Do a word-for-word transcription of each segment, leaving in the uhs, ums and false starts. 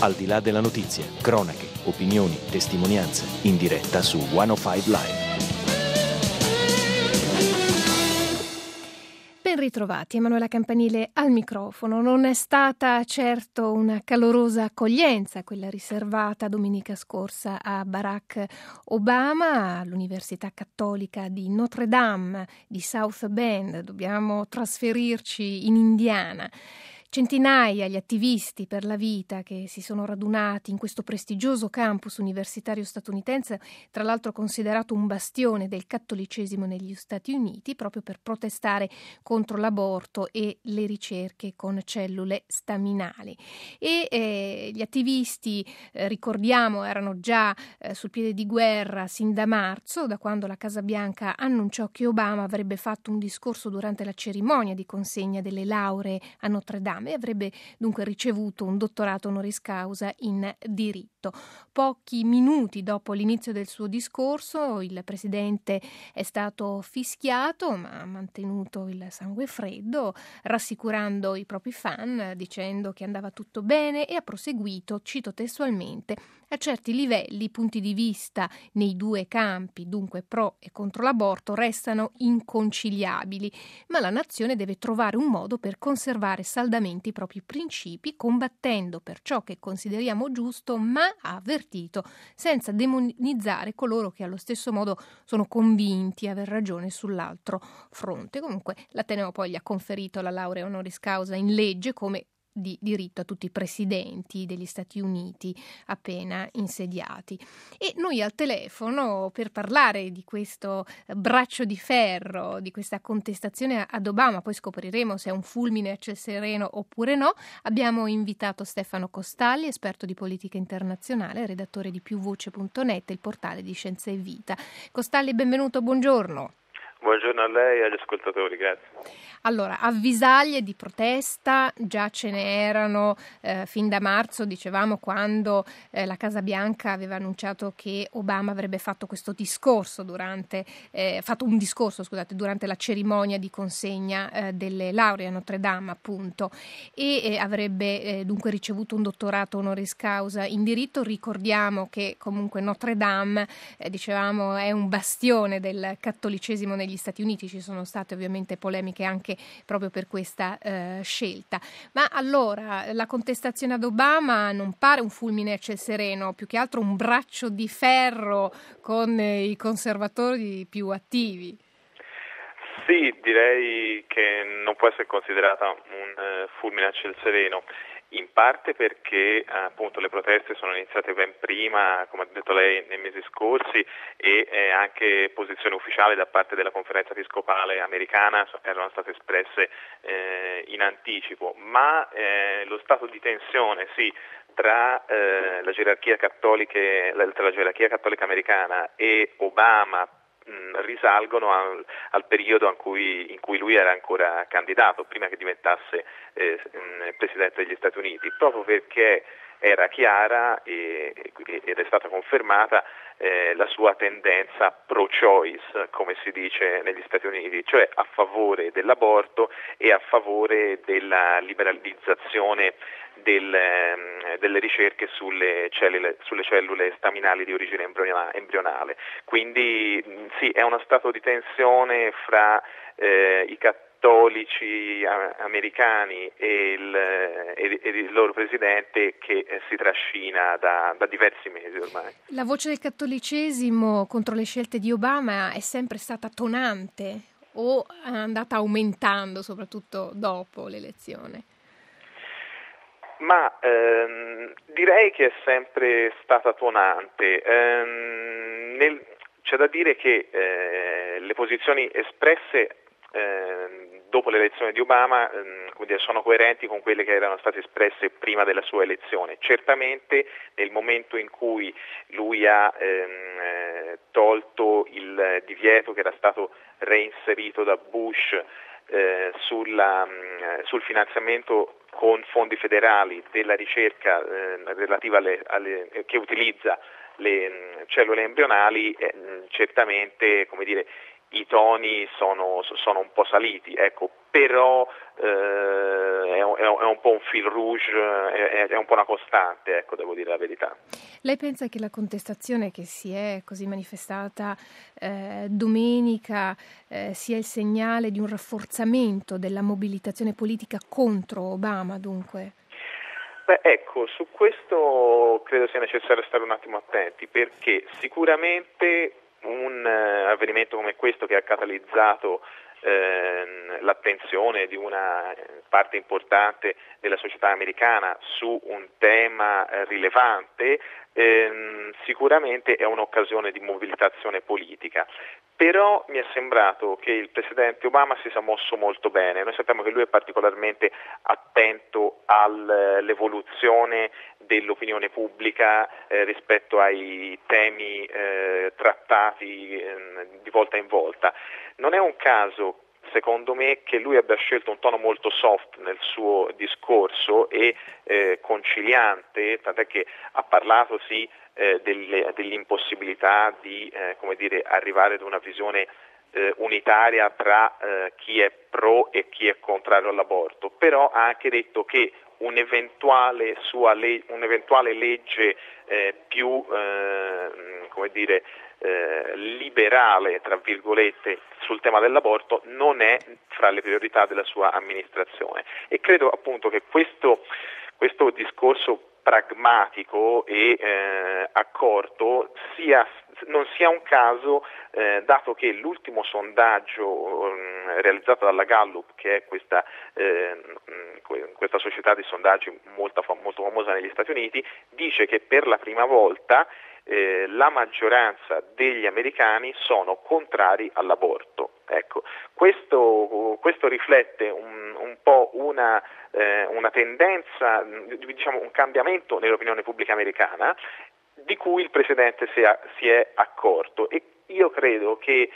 Al di là della notizia, cronache, opinioni, testimonianze, in diretta su centocinque Live. Ben ritrovati, Emanuela Campanile al microfono. Non è stata certo una calorosa accoglienza quella riservata domenica scorsa a Barack Obama all'Università Cattolica di Notre Dame di South Bend. Dobbiamo trasferirci in Indiana. Centinaia gli attivisti per la vita che si sono radunati in questo prestigioso campus universitario statunitense, tra l'altro considerato un bastione del cattolicesimo negli Stati Uniti, proprio per protestare contro l'aborto e le ricerche con cellule staminali. E eh, gli attivisti, eh, ricordiamo, erano già eh, sul piede di guerra sin da marzo, da quando la Casa Bianca annunciò che Obama avrebbe fatto un discorso durante la cerimonia di consegna delle lauree a Notre Dame e avrebbe dunque ricevuto un dottorato honoris causa in diritto. Pochi minuti dopo l'inizio del suo discorso il presidente è stato fischiato, ma ha mantenuto il sangue freddo, rassicurando i propri fan, dicendo che andava tutto bene, e ha proseguito, cito testualmente: a certi livelli i punti di vista nei due campi, dunque pro e contro l'aborto, restano inconciliabili, ma la nazione deve trovare un modo per conservare saldamente i propri principi, combattendo per ciò che consideriamo giusto, ma, ha avvertito, senza demonizzare coloro che allo stesso modo sono convinti di aver ragione sull'altro fronte. Comunque l'Ateneo poi gli ha conferito la laurea honoris causa in legge, come di diritto a tutti i presidenti degli Stati Uniti appena insediati. E noi al telefono, per parlare di questo braccio di ferro, di questa contestazione ad Obama, poi scopriremo se è un fulmine a ciel sereno oppure no, abbiamo invitato Stefano Costalli, esperto di politica internazionale, redattore di più voce punto net, il portale di Scienza e Vita. Costalli, benvenuto, buongiorno. Buongiorno a lei e agli ascoltatori, grazie. Allora, avvisaglie di protesta già ce ne erano eh, fin da marzo, dicevamo, quando eh, la Casa Bianca aveva annunciato che Obama avrebbe fatto questo discorso durante, eh, fatto un discorso, scusate, durante la cerimonia di consegna eh, delle lauree a Notre Dame, appunto, e eh, avrebbe eh, dunque ricevuto un dottorato honoris causa in diritto. Ricordiamo che comunque Notre Dame, eh, dicevamo, è un bastione del cattolicesimo negli Stati Uniti. Ci sono state ovviamente polemiche anche proprio per questa eh, scelta. Ma allora la contestazione ad Obama non pare un fulmine a ciel sereno, più che altro un braccio di ferro con eh, i conservatori più attivi. Sì, direi che non può essere considerata un uh, fulmine a ciel sereno. In parte perché appunto le proteste sono iniziate ben prima, come ha detto lei, nei mesi scorsi, e eh, anche posizioni ufficiali da parte della conferenza episcopale americana erano state espresse eh, in anticipo, ma eh, lo stato di tensione sì tra eh, la gerarchia cattolica, tra la gerarchia cattolica americana e Obama risalgono al, al periodo in cui, in cui lui era ancora candidato, prima che diventasse eh, Presidente degli Stati Uniti, proprio perché era chiara e, ed è stata confermata eh, la sua tendenza pro-choice, come si dice negli Stati Uniti, cioè a favore dell'aborto e a favore della liberalizzazione del, eh, delle ricerche sulle cellule, sulle cellule staminali di origine embrionale. Quindi sì, è uno stato di tensione fra eh, i cattolici americani e il, e, e il loro presidente che si trascina da, da diversi mesi ormai. La voce del cattolicesimo contro le scelte di Obama è sempre stata tonante o è andata aumentando soprattutto dopo l'elezione? Ma ehm, direi che è sempre stata tuonante. Ehm, nel, c'è da dire che eh, le posizioni espresse eh, dopo l'elezione di Obama ehm, quindi sono coerenti con quelle che erano state espresse prima della sua elezione. Certamente nel momento in cui lui ha ehm, tolto il divieto che era stato reinserito da Bush eh, sulla, mh, sul finanziamento con fondi federali della ricerca eh, relativa alle, alle, che utilizza le mh, cellule embrionali, eh, certamente, come dire, i toni sono, sono un po' saliti. Ecco, però eh, è, un, è un po' un fil rouge, è, è un po' una costante, ecco, devo dire la verità. Lei pensa che la contestazione che si è così manifestata eh, domenica eh, sia il segnale di un rafforzamento della mobilitazione politica contro Obama, dunque? Beh, ecco, su questo credo sia necessario stare un attimo attenti, perché sicuramente un eh, avvenimento come questo che ha catalizzato eh, l'attenzione di una parte importante della società americana su un tema eh, rilevante, ehm, sicuramente è un'occasione di mobilitazione politica. Però mi è sembrato che il presidente Obama si sia mosso molto bene. Noi sappiamo che lui è particolarmente attento all'evoluzione dell'opinione pubblica eh, rispetto ai temi eh, trattati eh, di volta in volta. Non è un caso, secondo me, che lui abbia scelto un tono molto soft nel suo discorso e eh, conciliante, tant'è che ha parlato sì eh, delle, dell'impossibilità di eh, come dire, arrivare ad una visione eh, unitaria tra eh, chi è pro e chi è contrario all'aborto, però ha anche detto che un'eventuale sua le- un'eventuale legge eh, più eh, come dire eh, liberale, tra virgolette, sul tema dell'aborto non è fra le priorità della sua amministrazione, e credo appunto che questo, questo discorso pragmatico e eh, accorto sia, non sia un caso, eh, dato che l'ultimo sondaggio eh, realizzato dalla Gallup, che è questa, eh, questa società di sondaggi molto, molto famosa negli Stati Uniti, dice che per la prima volta eh, la maggioranza degli americani sono contrari all'aborto. Ecco, questo, questo riflette un, un po' una, eh, una tendenza, diciamo un cambiamento nell'opinione pubblica americana, di cui il Presidente si è, si è accorto, e io credo che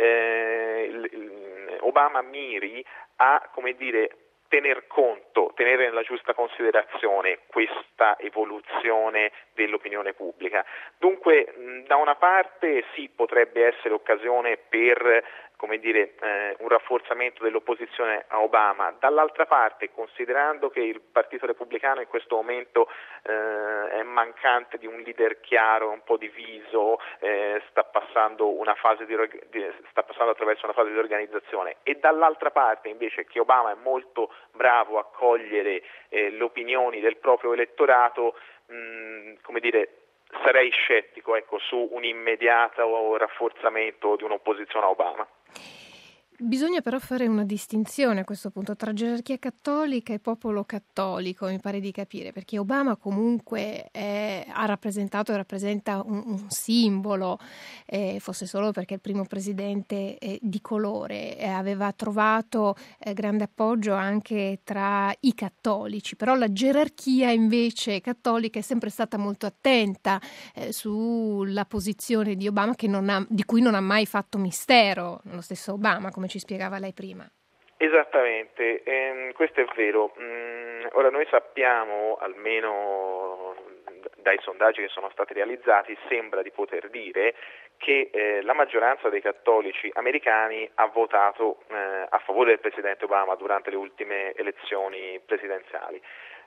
eh, il, il Obama miri a, come dire, tener conto, tenere nella giusta considerazione questa evoluzione dell'opinione pubblica. Dunque, mh, da una parte sì, potrebbe essere occasione per, come dire, eh, un rafforzamento dell'opposizione a Obama, dall'altra parte, considerando che il Partito Repubblicano in questo momento eh, è mancante di un leader chiaro, un po' diviso, eh, sta passando una fase di, di sta passando attraverso una fase di organizzazione, e dall'altra parte invece che Obama è molto bravo a cogliere eh, le opinioni del proprio elettorato, mh, come dire, sarei scettico, ecco, su un immediato rafforzamento di un'opposizione a Obama. Bisogna però fare una distinzione a questo punto tra gerarchia cattolica e popolo cattolico, mi pare di capire, perché Obama comunque è, ha rappresentato e rappresenta un, un simbolo, eh, fosse solo perché è il primo presidente eh, di colore, eh, aveva trovato eh, grande appoggio anche tra i cattolici, però la gerarchia invece cattolica è sempre stata molto attenta eh, sulla posizione di Obama, che non ha, di cui non ha mai fatto mistero lo stesso Obama, come ci spiegava lei prima. Esattamente, ehm, questo è vero. Mm, ora noi sappiamo, almeno dai sondaggi che sono stati realizzati, sembra di poter dire che eh, la maggioranza dei cattolici americani ha votato eh, a favore del presidente Obama durante le ultime elezioni presidenziali.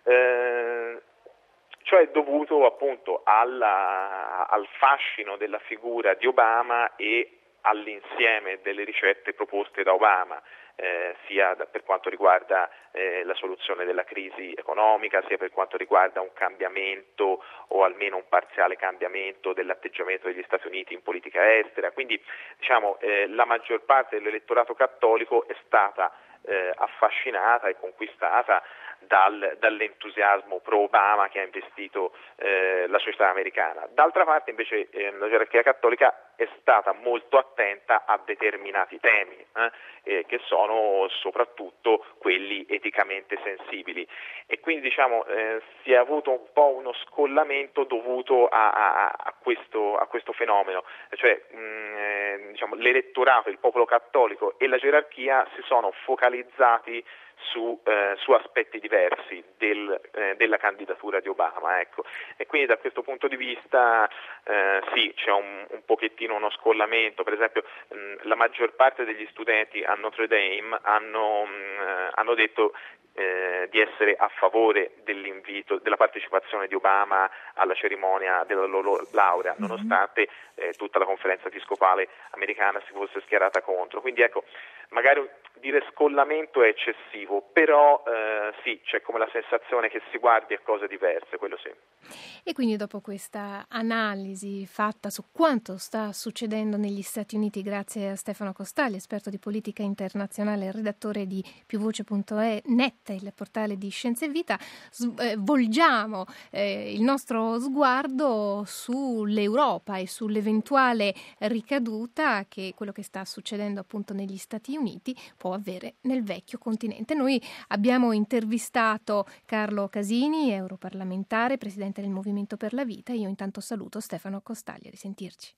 Eh, cioè dovuto appunto alla, al fascino della figura di Obama e all'insieme delle ricette proposte da Obama, eh, sia da, per quanto riguarda eh, la soluzione della crisi economica, sia per quanto riguarda un cambiamento o almeno un parziale cambiamento dell'atteggiamento degli Stati Uniti in politica estera. Quindi diciamo eh, la maggior parte dell'elettorato cattolico è stata eh, affascinata e conquistata Dal, dall'entusiasmo pro-Obama che ha investito eh, la società americana. D'altra parte invece eh, la gerarchia cattolica è stata molto attenta a determinati temi eh, eh, che sono soprattutto quelli eticamente sensibili, e quindi diciamo eh, si è avuto un po' uno scollamento dovuto a, a, a, questo, a questo fenomeno, cioè mh, eh, diciamo, l'elettorato, il popolo cattolico e la gerarchia si sono focalizzati su, eh, su aspetti diversi del, eh, della candidatura di Obama, ecco. E quindi da questo punto di vista eh, sì, c'è un, un pochettino uno scollamento. Per esempio mh, la maggior parte degli studenti a Notre Dame hanno, mh, hanno detto Eh, di essere a favore dell'invito, della partecipazione di Obama alla cerimonia della loro laurea, nonostante eh, tutta la conferenza episcopale americana si fosse schierata contro. Quindi ecco, magari dire scollamento è eccessivo, però eh, sì, c'è come la sensazione che si guardi a cose diverse, quello sì. E quindi dopo questa analisi fatta su quanto sta succedendo negli Stati Uniti, grazie a Stefano Costagli, esperto di politica internazionale e redattore di piuvoce punto net, il portale di Scienza e Vita, eh, volgiamo eh, il nostro sguardo sull'Europa e sull'eventuale ricaduta che quello che sta succedendo appunto negli Stati Uniti può avere nel vecchio continente. Noi abbiamo intervistato Carlo Casini, europarlamentare, presidente del Movimento per la Vita. Io intanto saluto Stefano Costagli, a risentirci.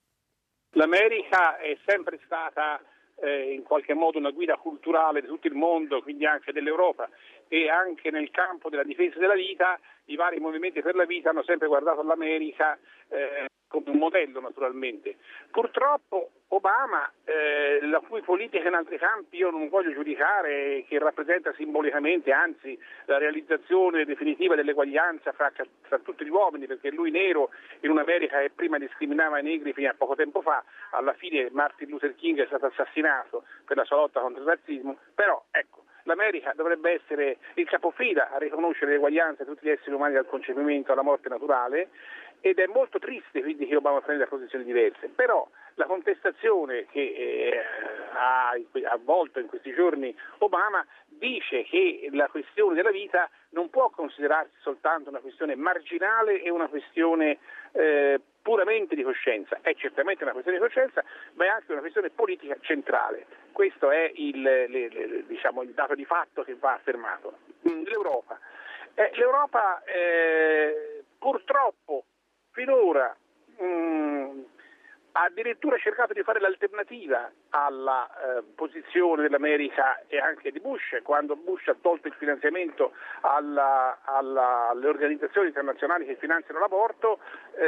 L'America è sempre stata eh, in qualche modo una guida culturale di tutto il mondo, quindi anche dell'Europa, e anche nel campo della difesa della vita i vari movimenti per la vita hanno sempre guardato all'America eh, come un modello, naturalmente. Purtroppo Obama, eh, la cui politica in altri campi io non voglio giudicare, che rappresenta simbolicamente, anzi, la realizzazione definitiva dell'eguaglianza fra, fra tutti gli uomini, perché lui nero in un'America che prima discriminava i negri fino a poco tempo fa, alla fine Martin Luther King è stato assassinato per la sua lotta contro il razzismo, però ecco, l'America dovrebbe essere il capofila a riconoscere l'eguaglianza di tutti gli esseri umani dal concepimento alla morte naturale, ed è molto triste quindi che Obama prenda posizioni diverse, però la contestazione che eh, ha avvolto in questi giorni Obama dice che la questione della vita non può considerarsi soltanto una questione marginale e una questione eh, puramente di coscienza. È certamente una questione di coscienza, ma è anche una questione politica centrale. Questo è il, le, le, diciamo, il dato di fatto che va affermato. L'Europa, eh, l'Europa eh, purtroppo finora mh, ha addirittura cercato di fare l'alternativa alla eh, posizione dell'America e anche di Bush, quando Bush ha tolto il finanziamento alla, alla, alle organizzazioni internazionali che finanziano l'aborto,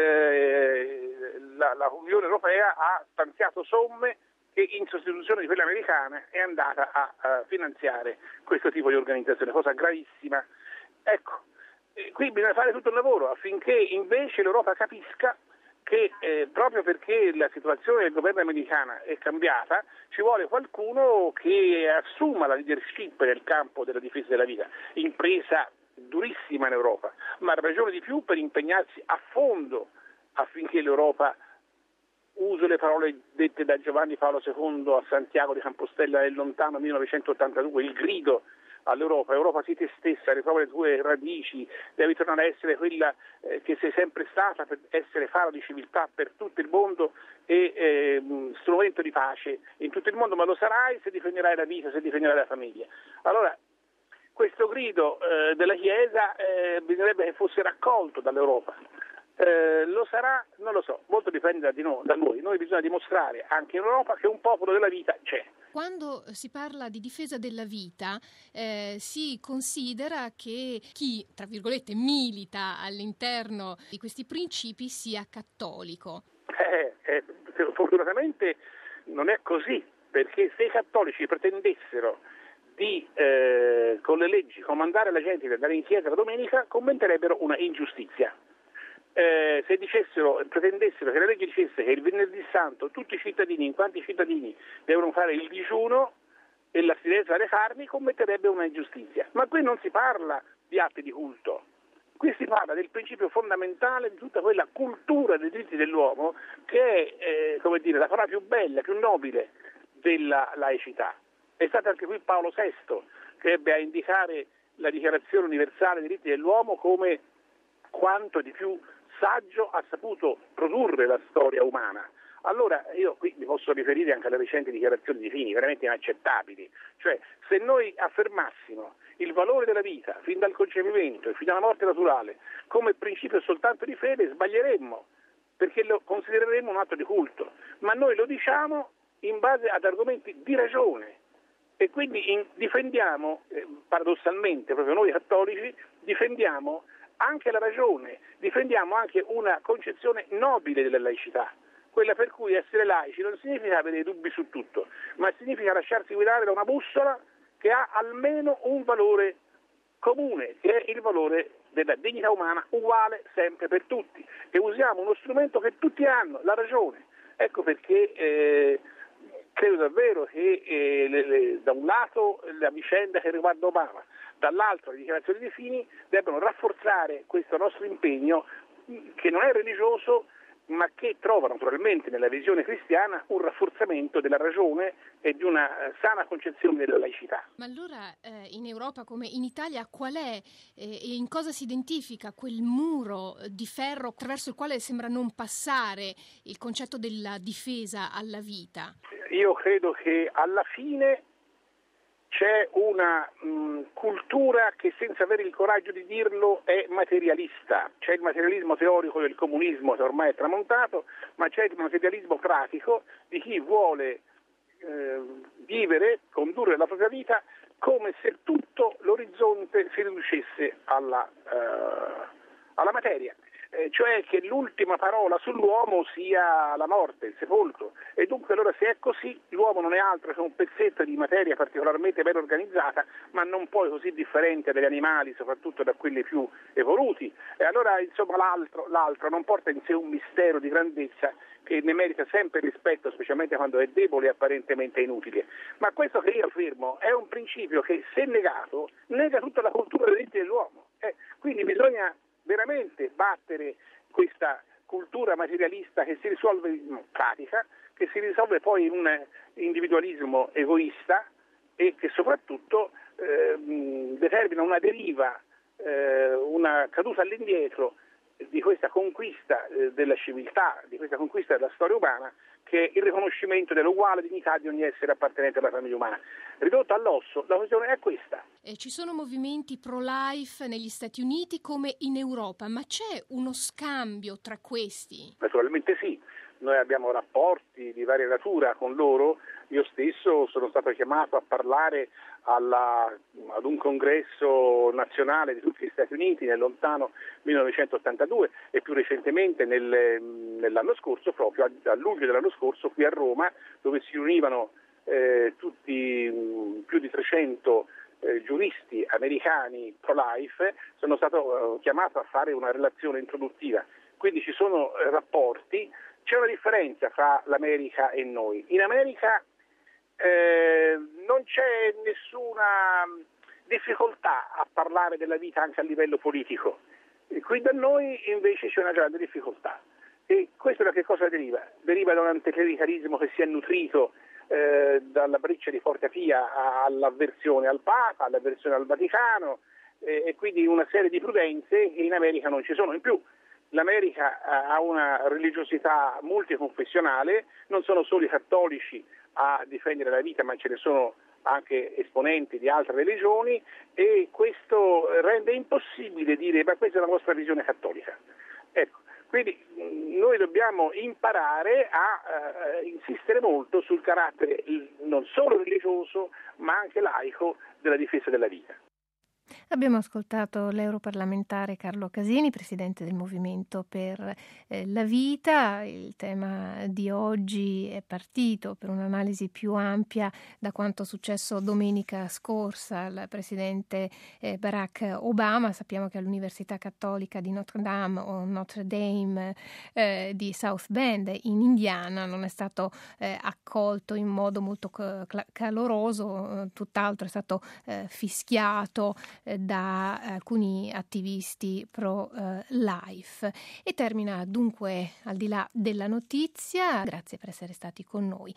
eh, la, la Unione Europea ha stanziato somme che in sostituzione di quelle americane è andata a, a finanziare questo tipo di organizzazione, cosa gravissima. Ecco, eh, qui bisogna fare tutto il lavoro affinché invece l'Europa capisca che eh, proprio perché la situazione del governo americana è cambiata, ci vuole qualcuno che assuma la leadership nel campo della difesa della vita, impresa durissima in Europa, ma ragione di più per impegnarsi a fondo affinché l'Europa, uso le parole dette da Giovanni Paolo secondo a Santiago di Compostela nel lontano millenovecentottantadue, il grido all'Europa: Europa sii te stessa, ritrova le tue radici, devi tornare a essere quella eh, che sei sempre stata, per essere faro di civiltà per tutto il mondo e eh, strumento di pace in tutto il mondo, ma lo sarai se difenderai la vita, se difenderai la famiglia. Allora, questo grido eh, della Chiesa eh, bisognerebbe che fosse raccolto dall'Europa. Eh, lo sarà? Non lo so, molto dipende da, di noi, da noi. Noi bisogna dimostrare anche in Europa che un popolo della vita c'è. Quando si parla di difesa della vita eh, si considera che chi, tra virgolette, milita all'interno di questi principi sia cattolico. Eh, eh, fortunatamente non è così, perché se i cattolici pretendessero di, eh, con le leggi, comandare la gente ad andare in chiesa la domenica, commetterebbero una ingiustizia. Eh, se dicessero, pretendessero che la legge dicesse che il venerdì santo tutti i cittadini, in quanti cittadini, devono fare il digiuno e l'astinenza dalle carni, commetterebbe una ingiustizia. Ma qui non si parla di atti di culto, qui si parla del principio fondamentale di tutta quella cultura dei diritti dell'uomo che è eh, come dire, la parola più bella, più nobile della laicità. È stato anche qui Paolo sesto che ebbe a indicare la Dichiarazione Universale dei diritti dell'uomo come quanto di più saggio ha saputo produrre la storia umana. Allora io qui mi posso riferire anche alle recenti dichiarazioni di Fini, veramente inaccettabili. Cioè, se noi affermassimo il valore della vita fin dal concepimento e fino alla morte naturale come principio soltanto di fede, sbaglieremmo, perché lo considereremmo un atto di culto. Ma noi lo diciamo in base ad argomenti di ragione E quindi in, difendiamo, eh, paradossalmente, proprio noi cattolici, difendiamo anche la ragione, difendiamo anche una concezione nobile della laicità, quella per cui essere laici non significa avere dubbi su tutto, ma significa lasciarsi guidare da una bussola che ha almeno un valore comune, che è il valore della dignità umana, uguale sempre per tutti, e usiamo uno strumento che tutti hanno, la ragione. Ecco perché eh, credo davvero che eh, le, le, da un lato la vicenda che riguarda Obama, dall'altro le dichiarazioni di Fini debbano rafforzare questo nostro impegno, che non è religioso, ma che trova naturalmente nella visione cristiana un rafforzamento della ragione e di una sana concezione della laicità. Ma allora eh, in Europa come in Italia qual è eh, e in cosa si identifica quel muro di ferro attraverso il quale sembra non passare il concetto della difesa alla vita? Io credo che alla fine c'è una mh, cultura che, senza avere il coraggio di dirlo, è materialista. C'è il materialismo teorico del comunismo che ormai è tramontato, ma c'è il materialismo pratico di chi vuole eh, vivere, condurre la propria vita come se tutto l'orizzonte si riducesse alla, eh, alla materia. Eh, cioè che l'ultima parola sull'uomo sia la morte, il sepolcro, e dunque allora se è così l'uomo non è altro che un pezzetto di materia particolarmente ben organizzata, ma non poi così differente dagli animali, soprattutto da quelli più evoluti, e allora insomma l'altro, l'altro non porta in sé un mistero di grandezza che ne merita sempre rispetto, specialmente quando è debole e apparentemente inutile. Ma questo che io affermo è un principio che, se negato, nega tutta la cultura dei diritti dell'uomo. Eh, quindi bisogna veramente battere questa cultura materialista che si risolve in pratica, che si risolve poi in un individualismo egoista e che soprattutto eh, determina una deriva, eh, una caduta all'indietro di questa conquista eh, della civiltà, di questa conquista della storia umana, che è il riconoscimento dell'uguale dignità di ogni essere appartenente alla famiglia umana. Ridotto all'osso, la questione è questa. Eh, ci sono movimenti pro-life negli Stati Uniti come in Europa, ma c'è uno scambio tra questi? Naturalmente sì. Noi abbiamo rapporti di varia natura con loro. Io stesso sono stato chiamato a parlare alla, ad un congresso nazionale di tutti gli Stati Uniti nel lontano millenovecentottantadue e più recentemente nel, nell'anno scorso, proprio a, a luglio dell'anno scorso, qui a Roma, dove si riunivano eh, tutti mh, più di trecento eh, giuristi americani pro-life. Sono stato eh, chiamato a fare una relazione introduttiva. Quindi ci sono eh, rapporti. C'è una differenza fra l'America e noi. In America eh, non c'è nessuna difficoltà a parlare della vita anche a livello politico. E qui da noi invece c'è una grande difficoltà. E questo da che cosa deriva? Deriva da un anticlericalismo che si è nutrito eh, dalla breccia di Porta Pia all'avversione al Papa, all'avversione al Vaticano eh, e quindi una serie di prudenze che in America non ci sono. In più, l'America ha una religiosità multiconfessionale, non sono solo i cattolici a difendere la vita, ma ce ne sono anche esponenti di altre religioni, e questo rende impossibile dire ma questa è la vostra visione cattolica. Ecco, quindi noi dobbiamo imparare a eh, insistere molto sul carattere non solo religioso ma anche laico della difesa della vita. Abbiamo ascoltato l'europarlamentare Carlo Casini, presidente del Movimento per eh, la Vita. Il tema di oggi è partito per un'analisi più ampia da quanto successo domenica scorsa al presidente eh, Barack Obama. Sappiamo che all'Università Cattolica di Notre Dame o Notre Dame eh, di South Bend in Indiana non è stato eh, accolto in modo molto c- caloroso, tutt'altro è stato eh, fischiato da alcuni attivisti pro-life. E termina dunque Al di là della notizia. Grazie per essere stati con noi.